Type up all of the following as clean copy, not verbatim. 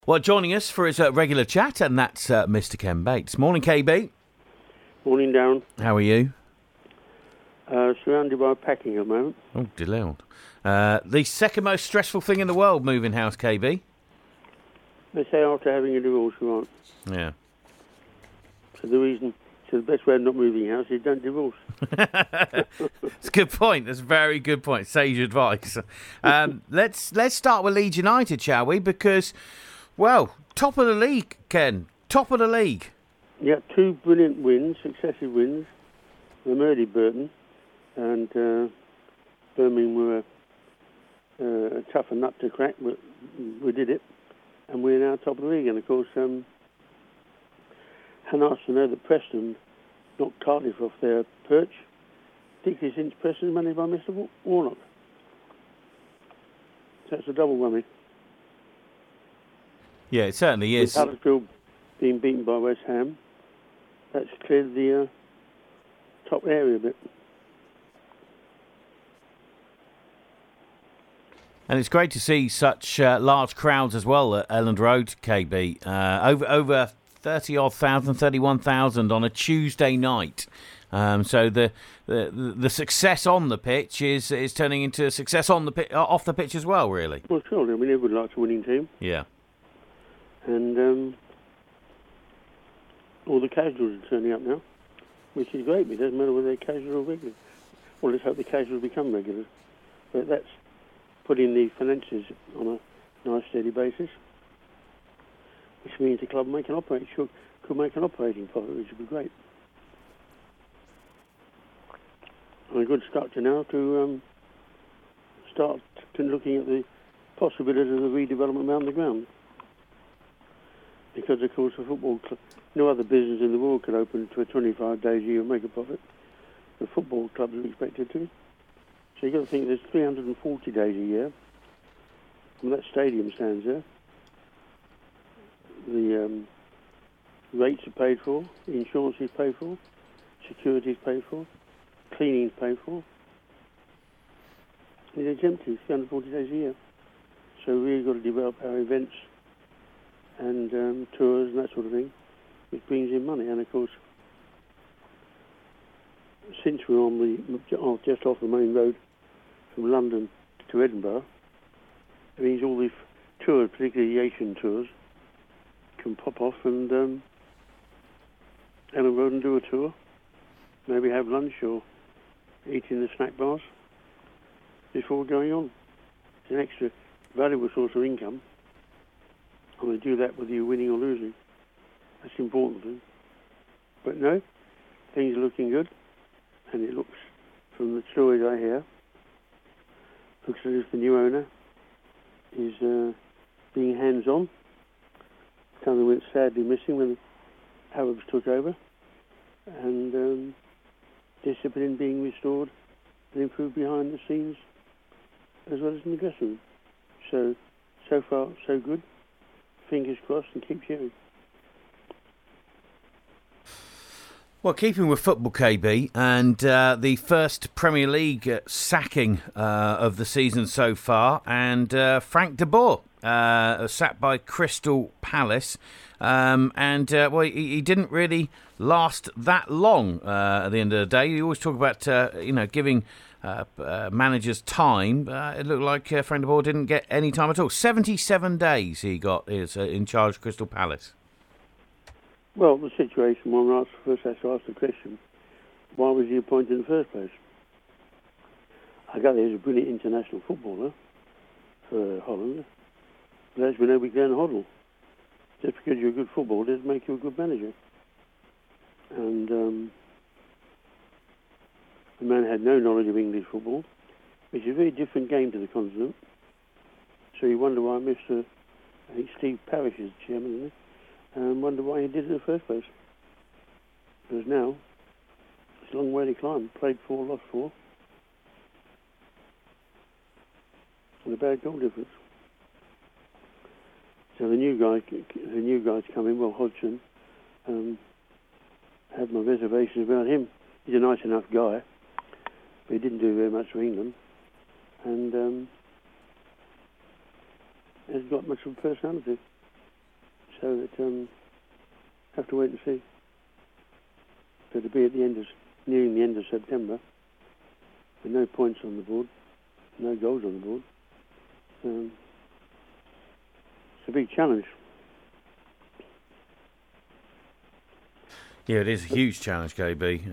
Well, joining us for his regular chat, and that's Mr. Ken Bates. Morning, KB. Morning, Darren. How are you? Surrounded by packing at the moment. Oh, dear Lord. The second most stressful thing in the world, moving house, KB. They say after having a divorce, you aren't. Yeah. So the best way of not moving house is don't divorce. It's a good point. That's a very good point. Sage advice. Let's start with Leeds United, shall we? Because, well, top of the league, Ken. Top of the league. Yeah, two brilliant wins, successive wins. The murdered Burton, and Birmingham were a tougher nut to crack, but we did it. And we're now top of the league. And, of course, and nice to know that Preston knocked Cardiff off their perch, particularly since Preston is managed by Mr. Warnock. So it's a double whammy. Yeah, it certainly is. With Huddersfield being beaten by West Ham, that's cleared the top area a bit. And it's great to see such large crowds as well at Elland Road, KB. Over 30,000, 31,000 on a Tuesday night. So the success on the pitch is turning into success on the off the pitch as well, really. Well, surely. I mean, everyone likes a winning team. Yeah. And all the casuals are turning up now, which is great. But it doesn't matter whether they're casual or regular. Well, let's hope the casuals become regulars. But that's putting the finances on a nice, steady basis, which means the club could make an operating profit, which would be great. And a good structure now to start looking at the possibility of the redevelopment around the ground. Because, of course, the football club, no other business in the world could open for 25 days a year and make a profit. The football clubs are expected to. So you've got to think there's 340 days a year. When that stadium stands there, the rates are paid for, the insurance is paid for, security is paid for, cleaning is paid for. It's empty, 340 days a year. So we've really got to develop our events and tours and that sort of thing, which brings in money. And of course, since we're on just off the main road from London to Edinburgh, it means all the tours, particularly the Asian tours, can pop off and Elland Road and do a tour, maybe have lunch or eat in the snack bars before going on. It's an extra valuable source of income, and they do that whether you're winning or losing. That's the important thing. But no, things are looking good, and it looks, from the stories I hear, looks as if the new owner is being hands-on. Something went sadly missing when the Arabs took over, and discipline being restored and improved behind the scenes as well as in the dressing room. So far, so good. Fingers crossed and keep cheering. Well, keeping with football, KB, and the first Premier League sacking of the season so far, and Frank de Boer sacked by Crystal Palace, and he didn't really last that long at the end of the day. You always talk about giving managers time. It looked like Frank de Boer didn't get any time at all. 77 days he got in charge of Crystal Palace. Well, the situation, one first has to ask the question, why was he appointed in the first place? I gather he's a brilliant international footballer for Holland, but as we know, we can Hoddle. Just because you're a good footballer doesn't make you a good manager. And the man had no knowledge of English football, which is a very different game to the continent. So you wonder why I think Steve Parish is the chairman, isn't he? And wonder why he did it in the first place. Because now, it's a long way to climb. Played 4, lost 4. And a bad goal difference. So the new guys come in, well, Hodgson, have my reservations about him. He's a nice enough guy, but he didn't do very much for England. And hasn't got much of a personality. So that have to wait and see. So to be at nearing the end of September, with no points on the board, no goals on the board, it's a big challenge. Yeah, it is a huge challenge, KB.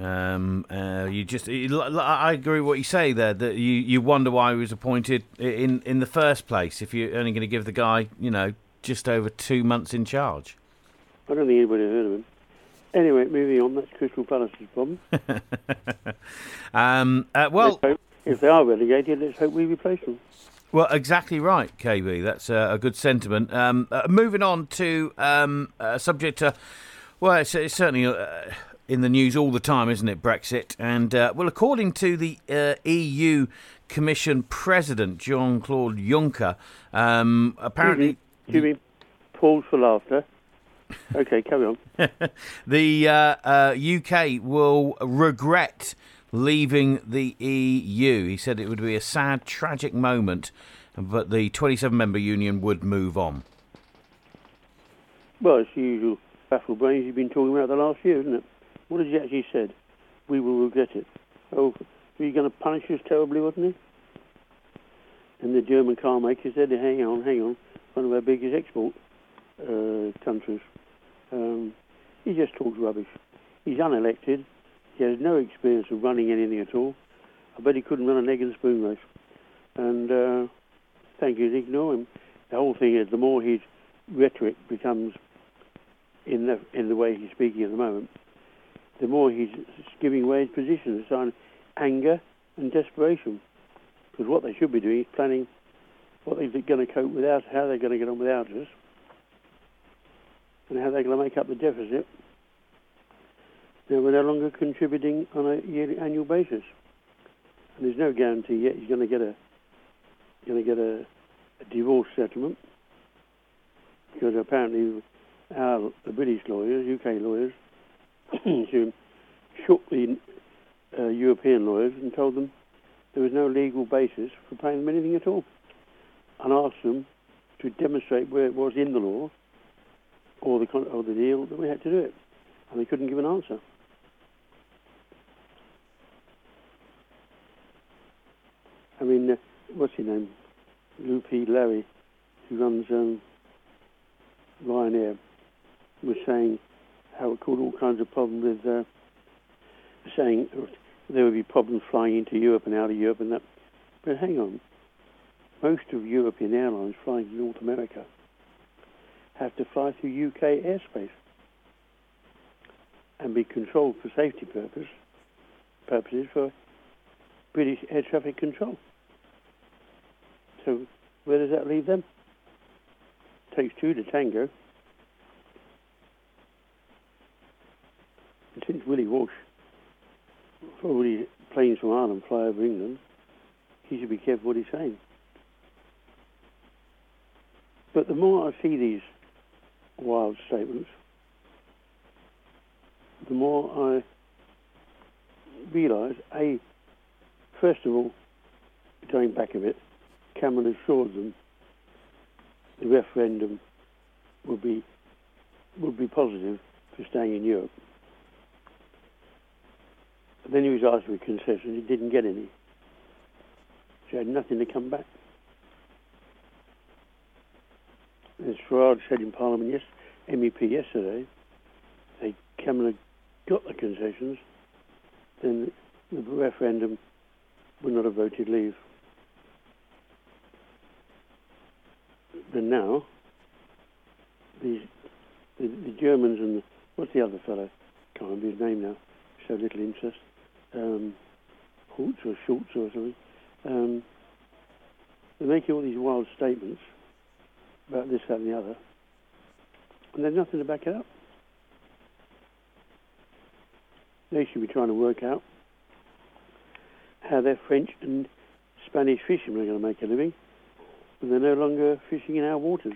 I agree with what you say there, that you wonder why he was appointed in the first place if you're only going to give the guy, just over 2 months in charge. I don't think anybody heard of him. Anyway, moving on, that's Crystal Palace's problem. If they are relegated, let's hope we replace them. Well, exactly right, KB. That's a good sentiment. Moving on to a subject... well, it's certainly in the news all the time, isn't it, Brexit? And, according to the EU Commission President, Jean-Claude Juncker, apparently... Excuse me, pause for laughter. OK, carry on. The UK will regret leaving the EU. He said it would be a sad, tragic moment, but the 27-member union would move on. Well, it's the usual baffled brains you've been talking about the last year, isn't it? What has he actually said? We will regret it. Oh, were you going to punish us terribly, wasn't he? And the German car maker said, hang on, one of our biggest export countries. He just talks rubbish. He's unelected. He has no experience of running anything at all. I bet he couldn't run an egg and spoon race. And thank you, ignore him. The whole thing is, the more his rhetoric becomes in the way he's speaking at the moment, the more he's giving away his position. It's on anger and desperation. Because what they should be doing is planning what they're going to cope without, how they're going to get on without us, and how they're going to make up the deficit. Now, we're no longer contributing on a annual basis, and there's no guarantee yet he's going to get a divorce settlement, because apparently the British lawyers, UK lawyers, shook the European lawyers and told them there was no legal basis for paying them anything at all, and asked them to demonstrate where it was in the law or the deal that we had to do it, and they couldn't give an answer. I mean, what's his name? Lupi Larry, who runs Ryanair, was saying how it caused all kinds of problems with saying there would be problems flying into Europe and out of Europe and that. But hang on. Most of European airlines flying to North America have to fly through UK airspace and be controlled for safety purposes for British air traffic control. So where does that leave them? Takes two to tango. And since Willie Walsh, for all these planes from Ireland fly over England, he should be careful what he's saying. But the more I see these wild statements, the more I realise, first of all, going back a bit, Cameron assured them the referendum would be positive for staying in Europe. But then he was asked for a concession, he didn't get any. So he had nothing to come back. As Farage said in Parliament, MEP yesterday, Cameron got the concessions, then the referendum would not have voted leave. But now, the Germans and what's the other fellow? Can't remember his name now. So little interest. Schultz or something. They're making all these wild statements about this, that, and the other, and there's nothing to back it up. They should be trying to work out how their French and Spanish fishermen are going to make a living when they're no longer fishing in our waters.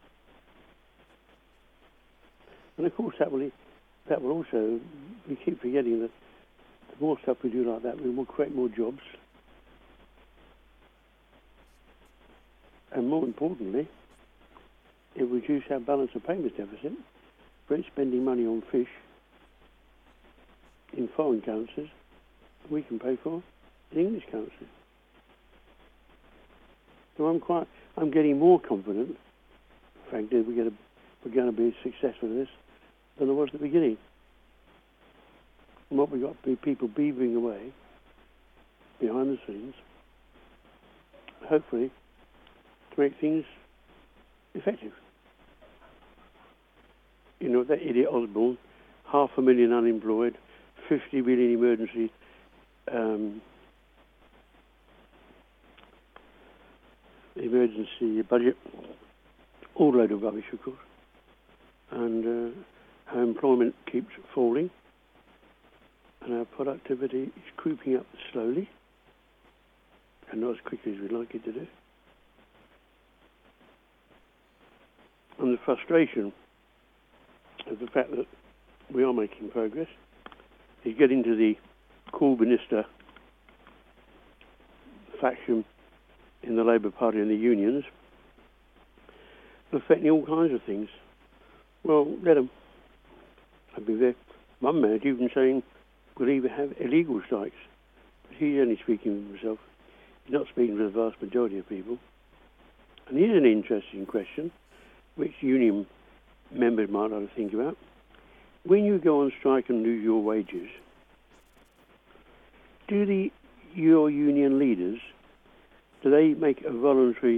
And of course that will also, we keep forgetting that the more stuff we do like that, we will create more jobs. And more importantly, it will reduce our balance of payments deficit. We're spending money on fish in foreign currencies we can pay for in English currency. So I'm getting more confident, frankly, we're going to be successful in this than I was at the beginning. And what we've got to be people beavering away behind the scenes, hopefully, to make things effective. You know, that idiot Osborne, 500,000 unemployed, 50 billion emergency budget, all load of rubbish, of course. And our employment keeps falling, and our productivity is creeping up slowly, and not as quickly as we'd like it to do. And the frustration of the fact that we are making progress is getting to the Corbynista faction in the Labour Party and the unions, affecting all kinds of things. Well, let them. I'd be there. One man even saying we'll even have illegal strikes. But he's only speaking for himself. He's not speaking for the vast majority of people. And here's an interesting question, which union members might not think about. When you go on strike and lose your wages, do your union leaders, do they take a voluntary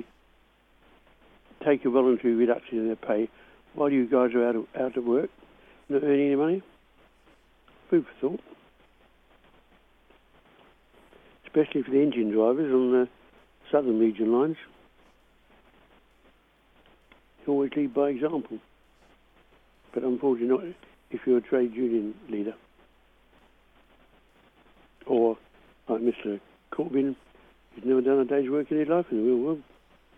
reduction in their pay while you guys are out of work, not earning any money? Food for thought. Especially for the engine drivers on the Southern Region lines. You always lead by example. But unfortunately not if you're a trade union leader. Or, like Mr. Corbyn, he's never done a day's work in his life in the real world.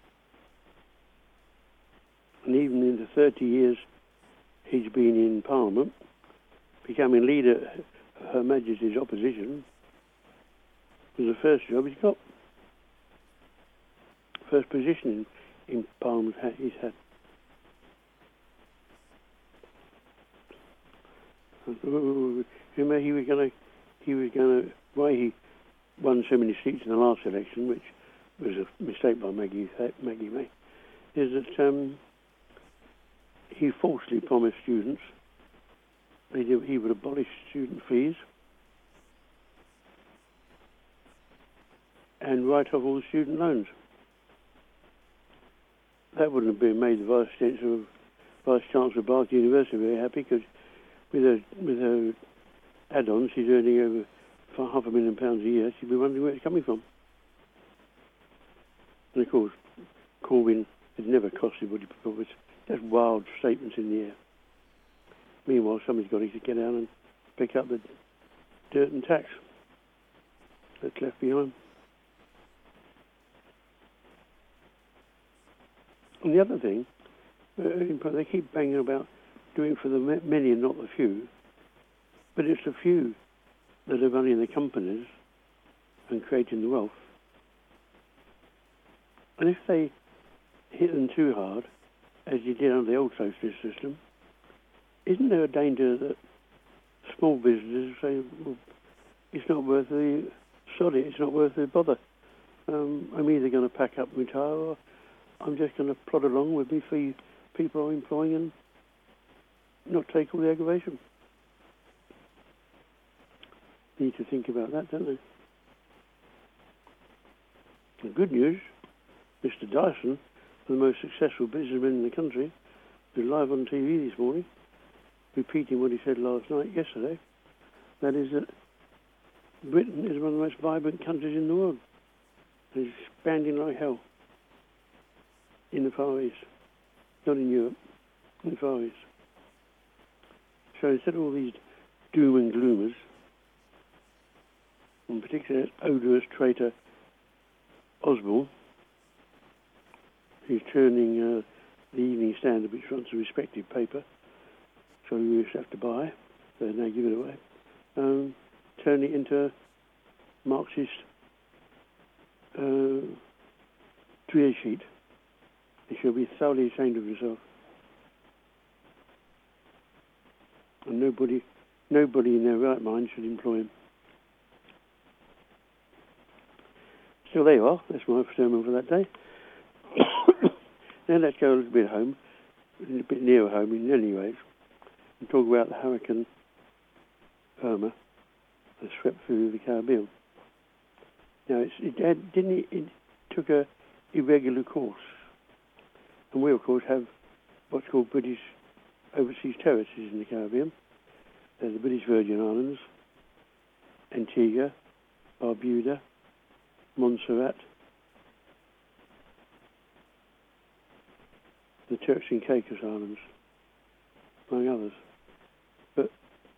And even in the 30 years he's been in Parliament, becoming leader of Her Majesty's opposition was the first job he's got. First position in Parliament he's had. Remember, he was going to, why he won so many seats in the last election, which was a mistake by Maggie May, is that he falsely promised students he would abolish student fees and write off all the student loans. That wouldn't have been made the Vice Chancellor of Bath University very happy, because with her add-ons, she's earning over £500,000 a year. She'd be wondering where it's coming from. And of course, Corbyn has never costed what he promised. Just wild statements in the air. Meanwhile, somebody's got to get out and pick up the dirt and tax that's left behind. And the other thing, they keep banging about doing for the many and not the few, but it's the few that are running the companies and creating the wealth. And if they hit them too hard, as you did under the old socialist system, isn't there a danger that small businesses say, well, it's not worth it's not worth the bother. I'm either going to pack up and retire, or I'm just going to plod along with me for people I'm employing and not take all the aggravation. Need to think about that, don't they? The good news, Mr. Dyson, the most successful businessman in the country, was live on TV this morning, repeating what he said yesterday. That is that Britain is one of the most vibrant countries in the world. It's expanding like hell in the Far East, not in Europe, in the Far East. So instead of all these doom and gloomers, in particular odorous traitor Osborne, who's turning the Evening Standard, which runs a respected paper, so we used to have to buy, so they now give it away, turn it into a Marxist trio sheet. He should be thoroughly ashamed of himself. and nobody in their right mind should employ him. So there you are. That's my sermon for that day. Now let's go a little bit home, a little bit nearer home in any ways, and talk about the Hurricane Irma that swept through the Caribbean. Now it took a irregular course, and we of course have what's called British overseas territories in the Caribbean. There's the British Virgin Islands, Antigua, Barbuda, Montserrat, the Turks and Caicos Islands, among others. But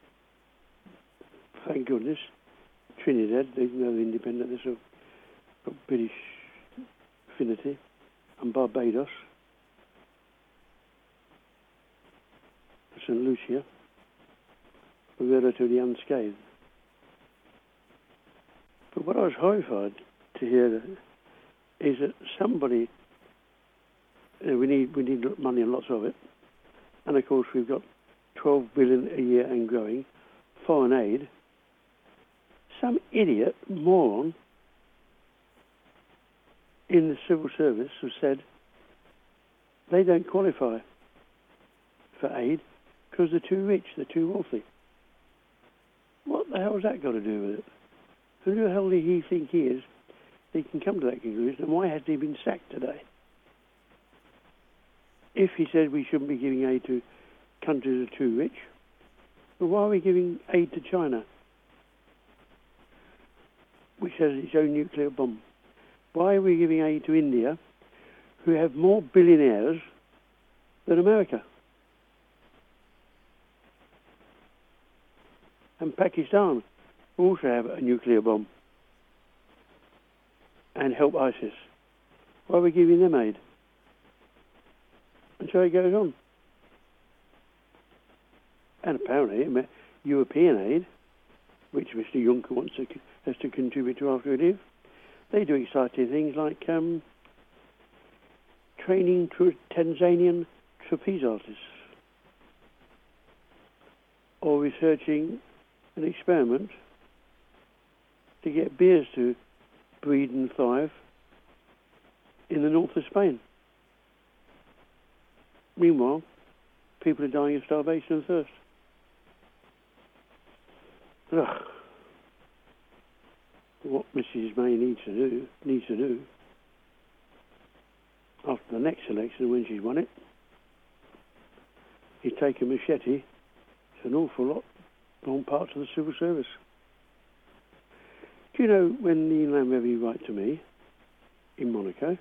thank goodness, Trinidad, even though they're independent, they're sort of got British affinity, and Barbados, St. Lucia, were relatively unscathed. But what I was horrified to hear is that somebody, we need money and lots of it, and of course we've got 12 billion a year and growing foreign aid. Some idiot moron in the civil service has said they don't qualify for aid because they're too rich, they're too wealthy. What the hell has that got to do with it? Who the hell did he think he is? He can come to that conclusion, and why hasn't he been sacked today? If he said we shouldn't be giving aid to countries that are too rich, well, why are we giving aid to China, which has its own nuclear bomb? Why are we giving aid to India, who have more billionaires than America? And Pakistan also have a nuclear bomb and help ISIS. Why are we giving them aid? And so it goes on. And apparently European aid, which Mr. Juncker has to contribute to after he leaves, they do exciting things like training Tanzanian trapeze artists, or researching an experiment to get bears to breed and thrive in the north of Spain. Meanwhile, people are dying of starvation and thirst. Ugh. What Mrs. May needs to do, after the next election, when she's won it, is take a machete to an awful lot wrong parts of the civil service. Do you know when the Inland Revenue write to me in Monaco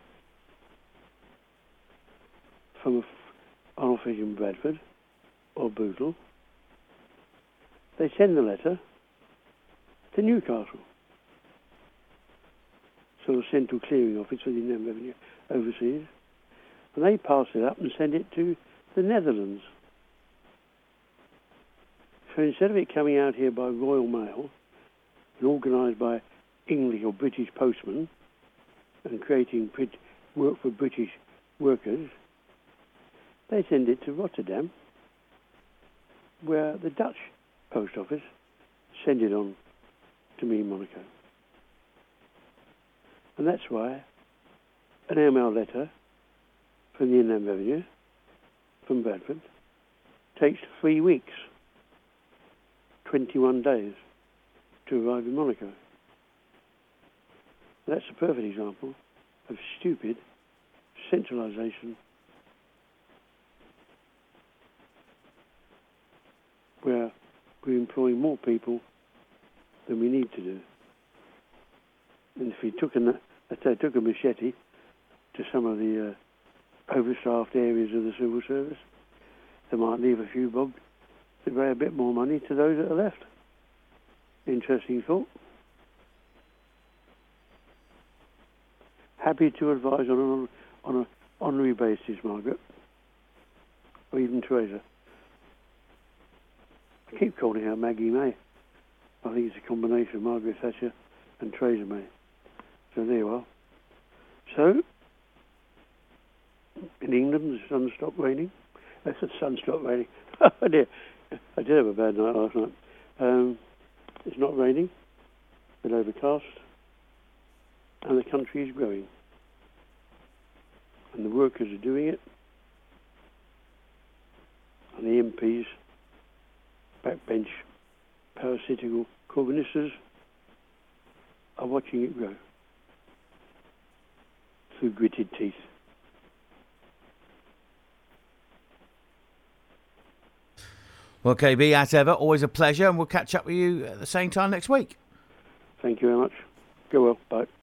from an office in Bradford or Bootle, they send the letter to Newcastle, sort of central clearing office for the Inland Revenue overseas, and they pass it up and send it to the Netherlands. So instead of it coming out here by Royal Mail and organised by English or British postmen and creating work for British workers, they send it to Rotterdam, where the Dutch post office send it on to me in Monaco. And that's why an airmail letter from the Inland Revenue from Bradford takes 3 weeks, 21 days to arrive in Monaco. That's a perfect example of stupid centralisation, where we're employing more people than we need to do. And if we took a machete to some of the overstaffed areas of the civil service, they might leave a few bob to pay a bit more money to those that are left. Interesting thought. Happy to advise on an honorary basis, Margaret, or even Teresa. I keep calling her Maggie May. I think it's a combination of Margaret Thatcher and Theresa May. So there you are. So, in England, the sun stopped raining. The sun stopped raining. I did have a bad night last night. It's not raining, but overcast, and the country is growing. And the workers are doing it, and the MPs, backbench, parasitical Corbynistas are watching it grow through gritted teeth. Well, KB, as ever, always a pleasure, and we'll catch up with you at the same time next week. Thank you very much. Go well. Bye.